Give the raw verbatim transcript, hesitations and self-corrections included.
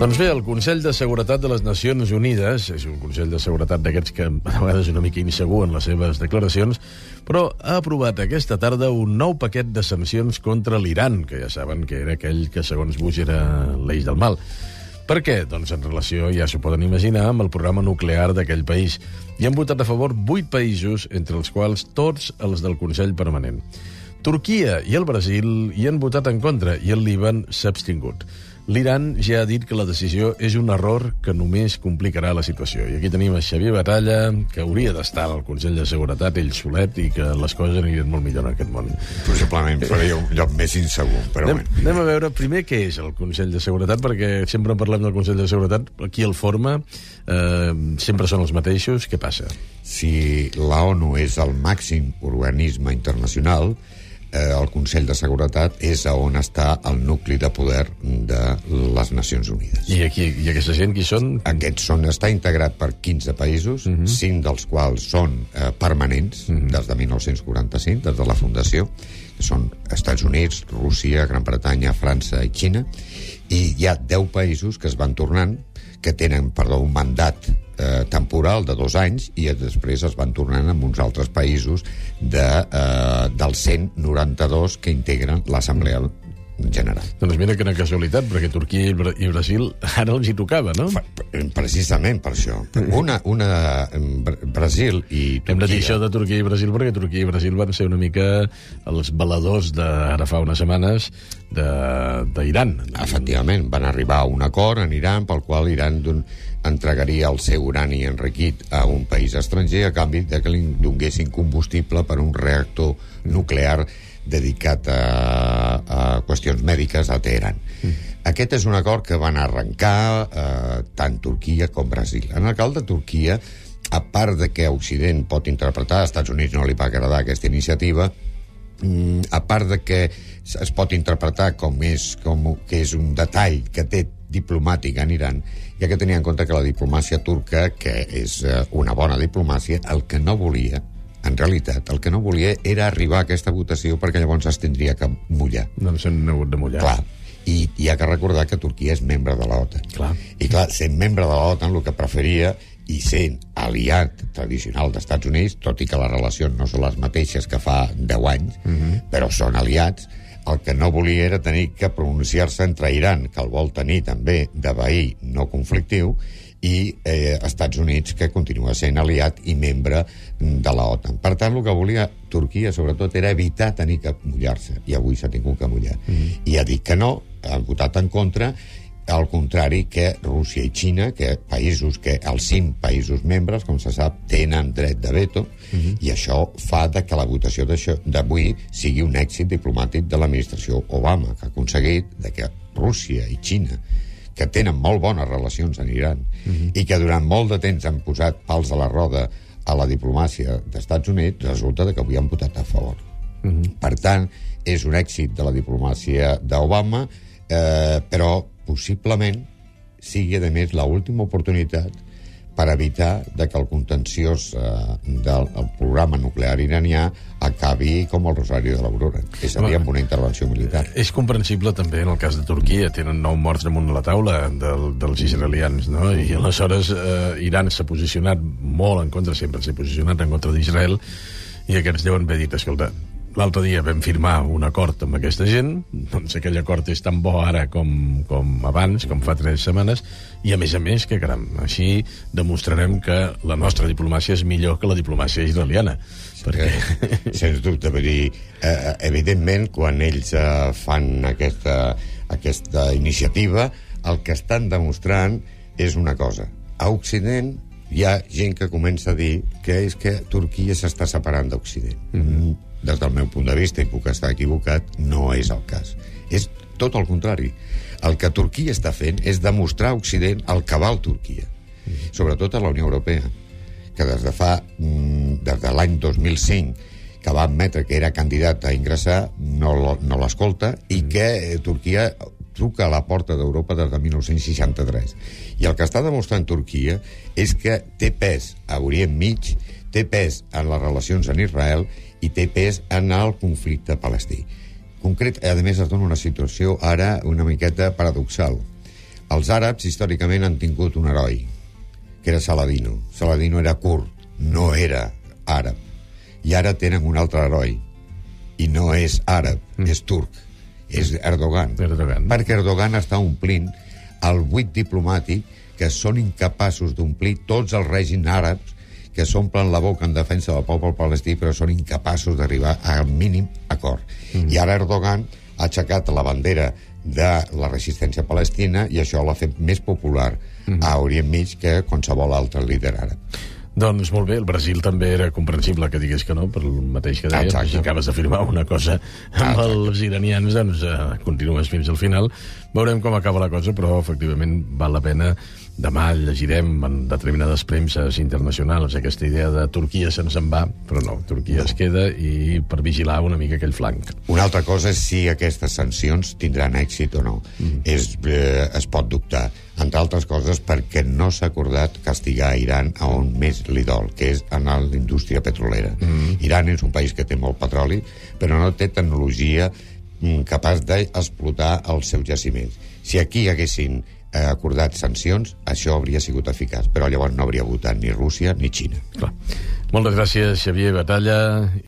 Doncs bé, el Consell de Seguretat de les Nacions Unides és un Consell de Seguretat d'aquests que a vegades és una mica insegur en les seves declaracions, però ha aprovat aquesta tarda un nou paquet de sancions contra l'Iran, que ja saben que era aquell que, segons Bush, era l'eix del mal. Per què? Doncs en relació, ja s'ho poden imaginar, amb el programa nuclear d'aquell país. Hi han votat a favor vuit països, entre els quals tots els del Consell Permanent. Turquia i el Brasil hi han votat en contra i el Líban s'ha abstingut. L'Iran ja ha dit que la decisió és un error que només complicarà la situació. I aquí tenim a Xavier Batalla, que hauria d'estar al Consell de Seguretat, ell solet, i que les coses anirien molt millor en aquest món. Possiblement faria un lloc més insegur, però anem, bueno. Anem a veure primer què és el Consell de Seguretat, perquè sempre parlem del Consell de Seguretat, qui el forma, eh, sempre són els mateixos. Què passa? Si la ONU és el màxim organisme internacional, Eh, el Consell de Seguretat és on està el nucli de poder de les Nacions Unides. I, aquí, i aquesta gent qui són? Aquests són, està integrat per quinze països, uh-huh. cinc dels quals són eh, permanents, uh-huh. des de dinou quaranta-cinc, des de la fundació, que són Estats Units, Rússia, Gran Bretanya, França i Xina, i hi ha deu països que es van tornant, que tenen, perdó, un mandat eh, temporal de dos anys i després es van tornant amb uns altres països de, eh, dels cent noranta-dos que integren l'Assemblea General. Doncs mira que una casualitat, perquè Turquia i Brasil ara els hi tocava, no? Precisament per això. Una, una Brasil i Turquia... Hem de dir això de Turquia i Brasil perquè Turquia i Brasil van ser una mica els baladors de, ara fa unes setmanes, d'Iran. Efectivament, van arribar a un acord en Iran pel qual Iran entregaria el seu urani enriquit a un país estranger a canvi de que li donguessin combustible per un reactor nuclear dedicat a, a qüestions mèdiques a Teheran. Mm. Aquest és un acord que van arrencar eh, tant Turquia com Brasil. En el cas de Turquia, a part de que Occident pot interpretar, als Estats Units no li va agradar aquesta iniciativa, mm, a part de que es pot interpretar com, és, com que és un detall que té diplomàtic en Iran, hi ha que tenir en compte que la diplomàcia turca, que és una bona diplomàcia, el que no volia, en realitat, el que no volia era arribar a aquesta votació perquè llavors es tindria que mullar. Doncs s'han hagut de mullar. Clar, i hi ha que recordar que Turquia és membre de l'OTAN. Clar. I clar, sent membre de l'OTAN, el que preferia, i sent aliat tradicional dels Estats Units, tot i que les relacions no són les mateixes que fa deu anys, uh-huh. però són aliats, el que no volia era tenir que pronunciar-se entre Iran, que el vol tenir també de veí no conflictiu, i eh, Estats Units, que continua sent aliat i membre de l'OTAN. Per tant, el que volia Turquia, sobretot, era evitar tenir que mullar-se, i avui s'ha tingut que mullar. Mm-hmm. I ha dit que no, ha votat en contra, al contrari que Rússia i Xina, que països que els cinc països membres, com se sap, tenen dret de veto, mm-hmm. i això fa de que la votació d'avui sigui un èxit diplomàtic de l'administració Obama, que ha aconseguit de que Rússia i Xina, que tenen molt bones relacions en Iran, uh-huh. i que durant molt de temps han posat pals a la roda a la diplomàcia dels Estats Units, resulta que avui han votat a favor. Uh-huh. Per tant, és un èxit de la diplomàcia d'Obama, eh, però possiblement sigui, a més, l'última oportunitat per evitar de que el contenciós eh, del el programa nuclear iranià acabi com el Rosari de l'Aurora, és a dir, amb una intervenció militar. És comprensible també en el cas de Turquia, tenen nou morts damunt de la taula del, dels israelians, no? I aleshores eh, Iran s'ha posicionat molt en contra, sempre s'ha posicionat en contra d'Israel, i aquests deuen haver dit, escolta, l'altre dia vam firmar un acord amb aquesta gent, doncs aquell acord és tan bo ara com, com abans, com fa tres setmanes, i a més a més, que caram, així demostrarem que la nostra diplomàcia és millor que la diplomàcia israeliana. Perquè... Sens dubte, vull dir, eh, evidentment, quan ells eh, fan aquesta, aquesta iniciativa, el que estan demostrant és una cosa. A Occident hi ha gent que comença a dir que és que Turquia s'està separant d'Occident. Mm-hmm. Des del meu punt de vista, i puc estar equivocat, no és el cas. És tot el contrari. El que Turquia està fent és demostrar a Occident el que val Turquia, sobretot a la Unió Europea, que des de fa des de l'any dos mil cinc, que va admetre que era candidat a ingressar, no, no l'escolta, i que eh, Turquia truca a la porta d'Europa des de dinou seixanta-tres. I el que està demostrant Turquia és que té pes a Orient Mig, té pes en les relacions amb Israel i té pes en el conflicte palestí. Concret, a més, es dona una situació ara una miqueta paradoxal. Els àrabs, històricament, han tingut un heroi, que era Saladino. Saladino era kurd, no era àrab. I ara tenen un altre heroi, i no és àrab, mm. és turc, és Erdogan. Erdogan. Perquè Erdogan està omplint el buit diplomàtic que són incapaços d'omplir tots els règims àrabs que s'omplen la boca en defensa del poble palestí, però són incapaços d'arribar al mínim acord. Mm. I ara Erdogan ha aixecat la bandera de la resistència palestina i això l'ha fet més popular mm. a Orient Mig que qualsevol altre líder àrab. Doncs molt bé, el Brasil també era comprensible que digués que no, per el mateix que deies. Si acabes d'afirmar una cosa amb Exacte. els iranians, doncs eh, continues fins al final. Veurem com acaba la cosa, però efectivament val la pena. Demà llegirem en determinades premses internacionals aquesta idea de Turquia se'ns en va, però no, Turquia no. es queda i per vigilar una mica aquell flanc. Una altra cosa és si aquestes sancions tindran èxit o no. Mm. És, eh, es pot dubtar. Entre altres coses perquè no s'ha acordat castigar Iran a on més li dol, que és en la indústria petrolera. Mm. Iran és un país que té molt petroli, però no té tecnologia capaç d'explotar els seus jaciments. Si aquí haguessin eh, acordat sancions, això hauria sigut eficaç, però llavors no hauria votat ni Rússia ni Xina. Clar. Moltes gràcies, Xavier Batalla.